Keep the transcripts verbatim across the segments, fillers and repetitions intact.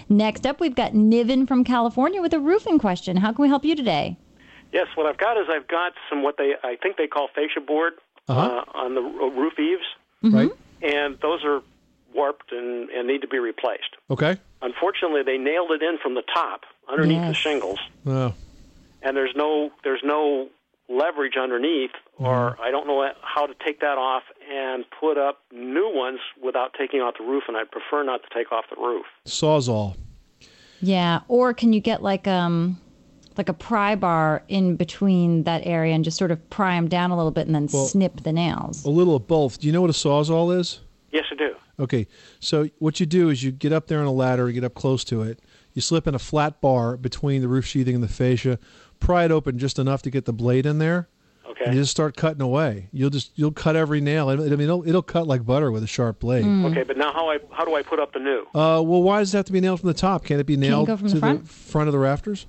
Next up, we've got Niven from California with a roofing question. How can we help you today? Yes, what I've got is I've got some what they I think they call fascia board Uh-huh. uh, on the roof eaves, Right. and those are warped and, and need to be replaced. Okay. Unfortunately, they nailed it in from the top underneath the Yes. shingles, Oh. and there's no there's no leverage underneath, or I don't know how to take that off and put up new ones without taking off the roof, and I'd prefer not to take off the roof. Sawzall. Yeah, or can you get like um like a pry bar in between that area and just sort of pry them down a little bit and then Well, snip the nails? A little of both. Do you know what a Sawzall is? Yes, I do. Okay, so what you do is you get up there on a ladder, you get up close to it, you slip in a flat bar between the roof sheathing and the fascia, pry it open just enough to get the blade in there, Okay. and you just start cutting away. You'll just you'll cut every nail. I mean, it'll, it'll cut like butter with a sharp blade. Okay, but now how I how do I put up the new? Uh, well, why does it have to be nailed from the top? Can't it be nailed go from to the front? front of the rafters?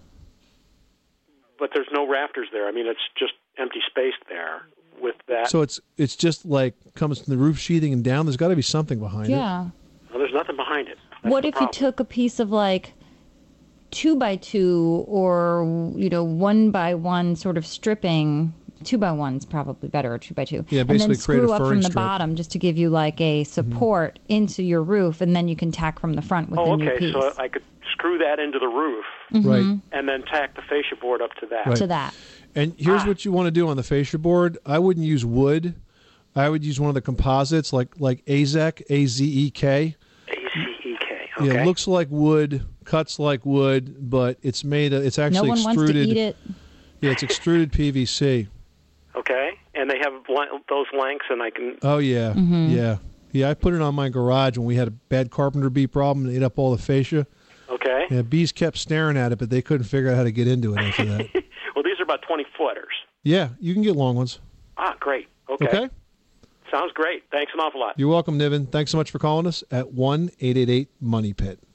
But there's no rafters there. I mean, it's just empty space there with that. So it's it's just like comes from the roof sheathing and down. There's got to be something behind it. Yeah. Well, there's nothing behind it. That's What the if problem. you took a piece of like two by two or, you know, one by one sort of stripping? Two by one's probably better, or two by two. Yeah, and basically then create a screw up furring from the strip. bottom just to give you like a support into your roof, and then you can tack from the front with Oh, the new okay. piece So I could screw that into the roof Right. and then tack the fascia board up to that. Right. to that. And here's Ah. what you want to do on the fascia board. I wouldn't use wood. I would use one of the composites like like Azek, A Z E K. A C E K. Okay. Yeah, it looks like wood, cuts like wood, but it's made. A, it's No actually one wants extruded. to eat it. Yeah, it's extruded P V C. Okay. And they have le- those lengths, and I can. Oh yeah, yeah, yeah. I put it on my garage when we had a bad carpenter bee problem and ate up all the fascia. Okay. Yeah, bees kept staring at it, but they couldn't figure out how to get into it after that. Well, these are about twenty footers. Yeah, you can get long ones. Ah, great. Okay. Okay. Sounds great. Thanks an awful lot. You're welcome, Niven. Thanks so much for calling us at one eight eight eight Money Pit.